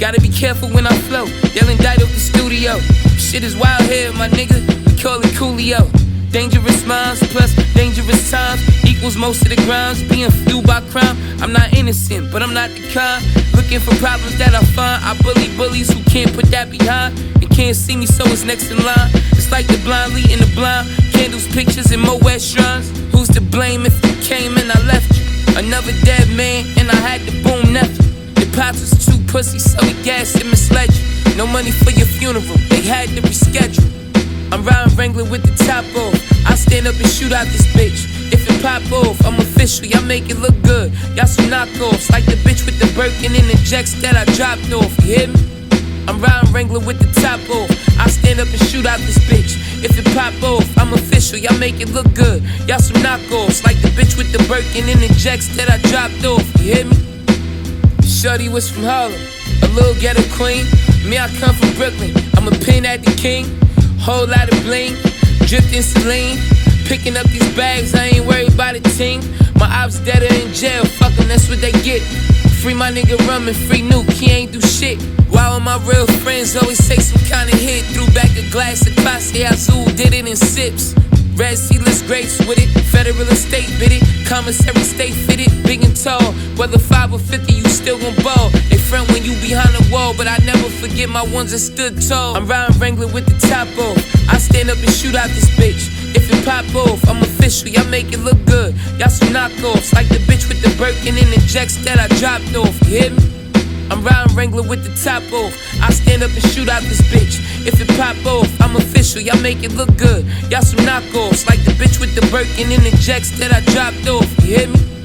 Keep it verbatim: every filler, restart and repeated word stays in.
Gotta be careful when I flow. They'll indict up the studio. Shit is wild here, my nigga. We call it Coolio. Dangerous minds plus dangerous times equals most of the crimes. Being fueled by crime. I'm not innocent, but I'm not the kind looking for problems that I find. I bully bullies who can't put that behind and can't see me, so it's next in line. It's like the blind leading the blind. Candles, pictures, and Moet shrines. Who's to blame if you came and I left you? Another dead man, and I had to boom nephew. The pops was too pussy, so he gassed and misled you. No money for your funeral, they had to reschedule. I'm riding Wrangler with the top off. I stand up and shoot out this bitch. If it pop off, I'm official, y'all make it look good. Y'all some knockoffs, like the bitch with the Birkin and the jacks that I dropped off. You hear me? I'm riding Wrangler with the top off. I stand up and shoot out this bitch. If it pop off, I'm official, y'all make it look good. Y'all some knockoffs, like the bitch with the Birkin and the jacks that I dropped off. You hear me? Shorty was from Harlem, a little ghetto queen. Me, I come from Brooklyn. I'm a pin at the king. Whole lot of bling, dripped in saline. Picking up these bags, I ain't worried about a team. My ops dead or in jail, fuck 'em, that's what they get. Free my nigga Rum and free Nuke, he ain't do shit. While all my real friends always take some kind of hit. Threw back a glass of Clase Azul, did it in sips. Red Sea-less grapes with it, federal estate bid it. Commissary state fitted, big and tall. Whether five or fifty, you still gon' ball. They front when you behind the wall, but I never forget my ones that stood tall. I'm riding Wrangler with the top off. I stand up and shoot out this bitch. If it pop off, I'm official, y'all make it look good. Y'all some knockoffs, like the bitch with the Birkin and the jacks that I dropped off. You hear me? I'm riding Wrangler with the top off. I stand up and shoot out this bitch. If it pop off, I'm official, y'all make it look good. Y'all some knockoffs, like the bitch with the Birkin and the jacks that I dropped off. You hear me?